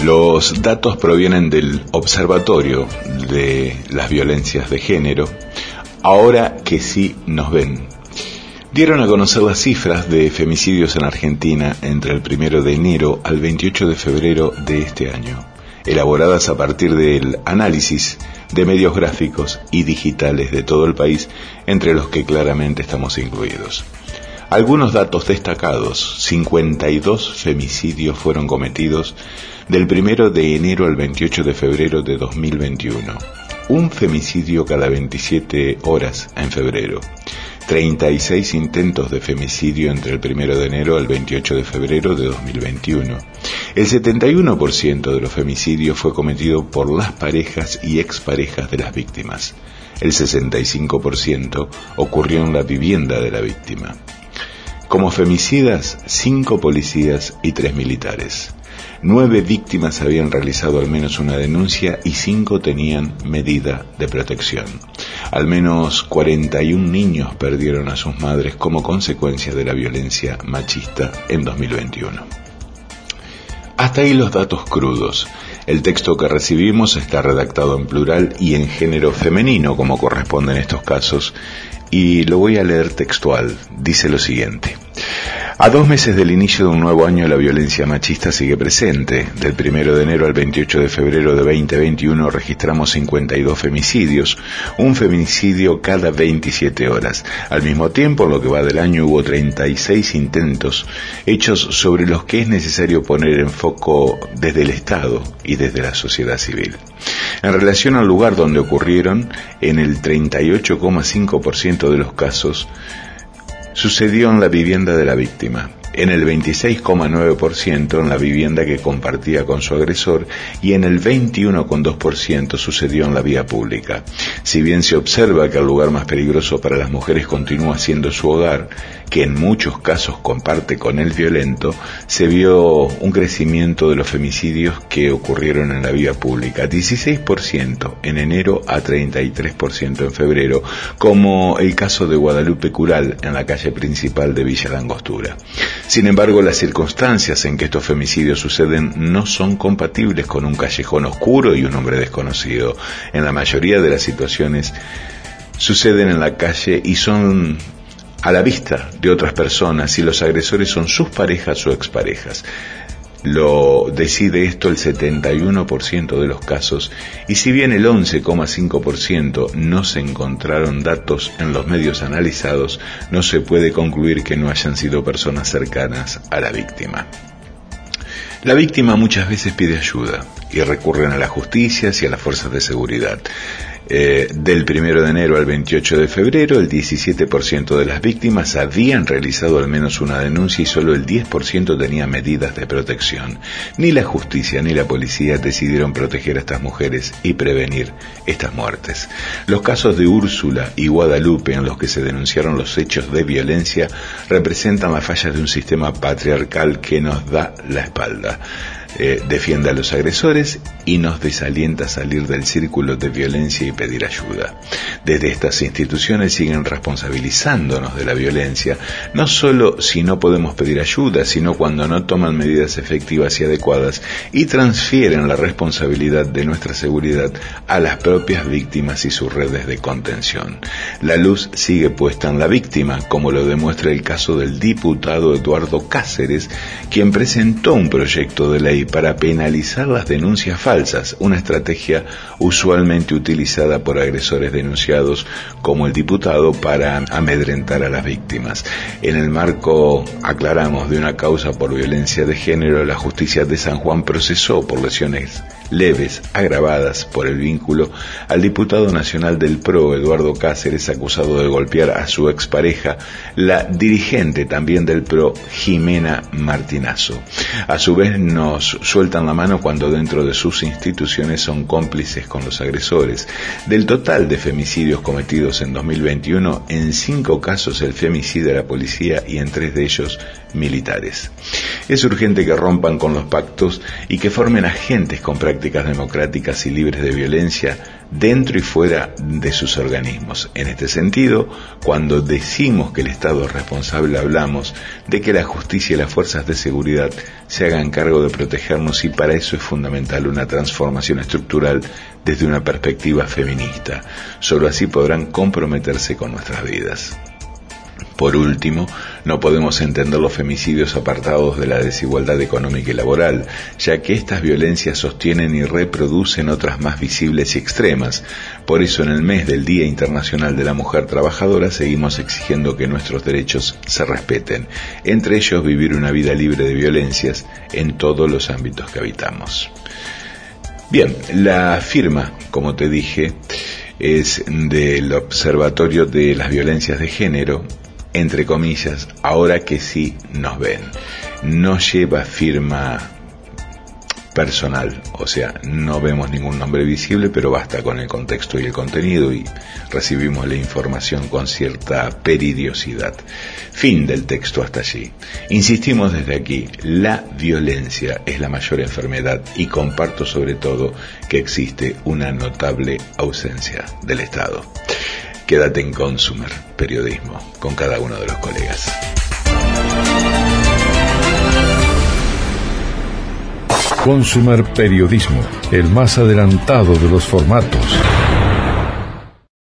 Los datos provienen del Observatorio de las Violencias de Género, ahora que sí nos ven. Dieron a conocer las cifras de femicidios en Argentina entre el 1 de enero al 28 de febrero de este año, elaboradas a partir del análisis de medios gráficos y digitales de todo el país, entre los que claramente estamos incluidos. Algunos datos destacados: 52 femicidios fueron cometidos del 1 de enero al 28 de febrero de 2021, un femicidio cada 27 horas en febrero. 36 intentos de femicidio entre el 1 de enero al 28 de febrero de 2021. El 71% de los femicidios fue cometido por las parejas y exparejas de las víctimas. El 65% ocurrió en la vivienda de la víctima. Como femicidas, 5 policías y 3 militares. 9 víctimas habían realizado al menos una denuncia y 5 tenían medida de protección. Al menos 41 niños perdieron a sus madres como consecuencia de la violencia machista en 2021. Hasta ahí los datos crudos. El texto que recibimos está redactado en plural y en género femenino, como corresponde en estos casos, y lo voy a leer textual. Dice lo siguiente: a 2 meses del inicio de un nuevo año, la violencia machista sigue presente. Del 1 de enero al 28 de febrero de 2021 registramos 52 femicidios, un femicidio cada 27 horas. Al mismo tiempo, en lo que va del año, hubo 36 intentos hechos sobre los que es necesario poner en foco desde el Estado y desde la sociedad civil. En relación al lugar donde ocurrieron, en el 38,5% de los casos sucedió en la vivienda de la víctima, en el 26,9% en la vivienda que compartía con su agresor y en el 21,2% sucedió en la vía pública. Si bien se observa que el lugar más peligroso para las mujeres continúa siendo su hogar, que en muchos casos comparte con el violento, se vio un crecimiento de los femicidios que ocurrieron en la vía pública, 16% en enero a 33% en febrero, como el caso de Guadalupe Cural en la calle principal de Villa La Angostura. Sin embargo, las circunstancias en que estos femicidios suceden no son compatibles con un callejón oscuro y un hombre desconocido. En la mayoría de las situaciones suceden en la calle y son a la vista de otras personas, y los agresores son sus parejas o exparejas. Lo decide esto el 71% de los casos, y si bien el 11,5% no se encontraron datos en los medios analizados, no se puede concluir que no hayan sido personas cercanas a la víctima. La víctima muchas veces pide ayuda y recurren a la justicia y a las fuerzas de seguridad. Del 1 de enero al 28 de febrero, el 17% de las víctimas habían realizado al menos una denuncia y solo el 10% tenía medidas de protección. Ni la justicia ni la policía decidieron proteger a estas mujeres y prevenir estas muertes. Los casos de Úrsula y Guadalupe, en los que se denunciaron los hechos de violencia, representan las fallas de un sistema patriarcal que nos da la espalda. Defiende a los agresores y nos desalienta a salir del círculo de violencia y pedir ayuda. Desde estas instituciones siguen responsabilizándonos de la violencia, no solo si no podemos pedir ayuda, sino cuando no toman medidas efectivas y adecuadas y transfieren la responsabilidad de nuestra seguridad a las propias víctimas y sus redes de contención. La luz sigue puesta en la víctima, como lo demuestra el caso del diputado Eduardo Cáceres, quien presentó un proyecto de ley para penalizar las denuncias falsas, una estrategia usualmente utilizada por agresores denunciados como el diputado para amedrentar a las víctimas. En el marco, aclaramos, de una causa por violencia de género, la justicia de San Juan procesó por lesiones leves agravadas por el vínculo al diputado nacional del PRO, Eduardo Cáceres, acusado de golpear a su expareja, la dirigente también del PRO, Jimena Martinazo. A su vez nos sueltan la mano cuando dentro de sus instituciones son cómplices con los agresores. Del total de femicidios cometidos en 2021, en 5 casos el femicida era policía y en 3 de ellos militares. Es urgente que rompan con los pactos y que formen agentes con prácticas democráticas y libres de violencia dentro y fuera de sus organismos. En este sentido, cuando decimos que el Estado es responsable, hablamos de que la justicia y las fuerzas de seguridad se hagan cargo de protegernos, y para eso es fundamental una transformación estructural desde una perspectiva feminista. Solo así podrán comprometerse con nuestras vidas. Por último, no podemos entender los femicidios apartados de la desigualdad económica y laboral, ya que estas violencias sostienen y reproducen otras más visibles y extremas. Por eso, en el mes del Día Internacional de la Mujer Trabajadora, seguimos exigiendo que nuestros derechos se respeten, entre ellos vivir una vida libre de violencias en todos los ámbitos que habitamos. Bien, la firma, como te dije, es del Observatorio de las Violencias de Género, entre comillas, ahora que sí nos ven. No lleva firma personal, o sea, no vemos ningún nombre visible, pero basta con el contexto y el contenido y recibimos la información con cierta peridiosidad. Fin del texto hasta allí. Insistimos desde aquí, la violencia es la mayor enfermedad y comparto sobre todo que existe una notable ausencia del Estado. Quédate en Consumer Periodismo con cada uno de los colegas. Consumer Periodismo, el más adelantado de los formatos.